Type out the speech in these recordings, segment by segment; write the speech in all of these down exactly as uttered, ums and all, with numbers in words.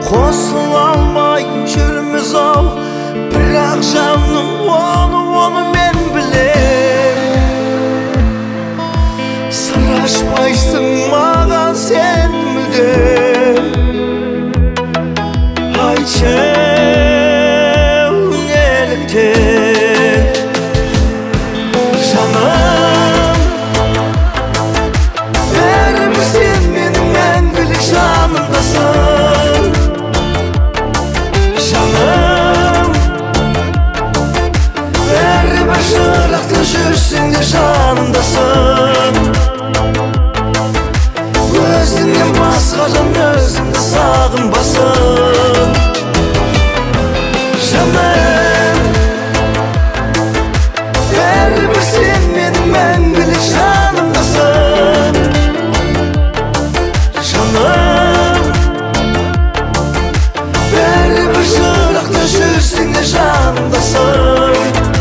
Qosula almay жүрміз ау, бірақ жаным оны, оны мен білем. Сыр ашпайсың маған сен мүлдем. Айтшы неліктен жаным, бәрібір сен менің мәңгілік жанымдасың. Жаным, бәрібір жырақта жүрсең де жанымдасың. Өзіңнен басқа жан өзіңді сағынбасын. Жаным, бәрібір сен менің мәңгілік жанымдасың. Жаным, бәрібір жырақта жүрсең де жанымдасың.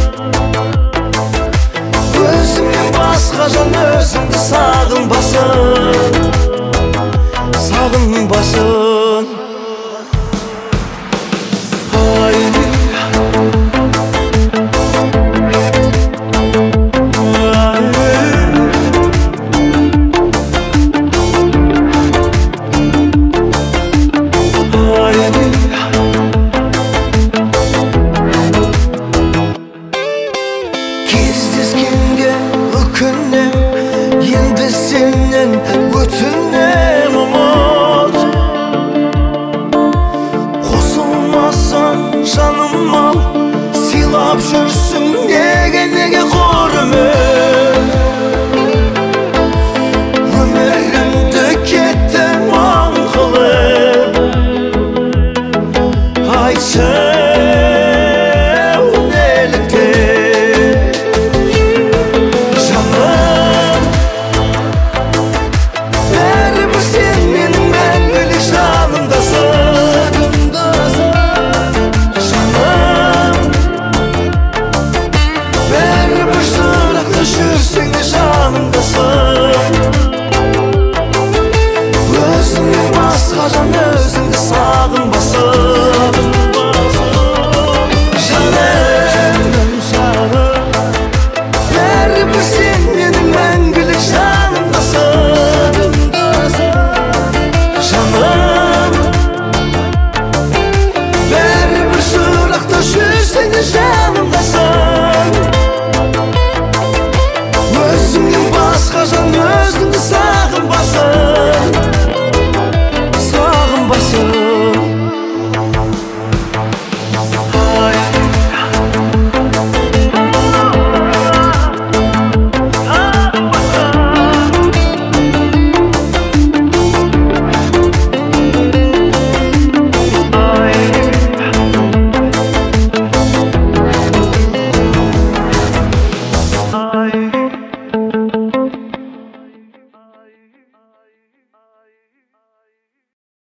Өзіңнен басқа жан өзіңді сағынбасын. Сағынбасын. Кездескенге өкінем, енді сенен өтінем ұмыт. Қосылмасаң жаным ау, сыйлап жүрсің неге, неге құрмет. Өмірімді кеттің маң қылып. Айтшы жүрсең де жанымдасың. Өзіңнен басқа жан өзіңді сағынбасын. Жаным, бәрібір сен менің мәңгілік жанымдасың. Жаным, бәрібір жырақта жүрсең де жанымдасың. Өзіңнен басқа жан өзіңді сағынбасын.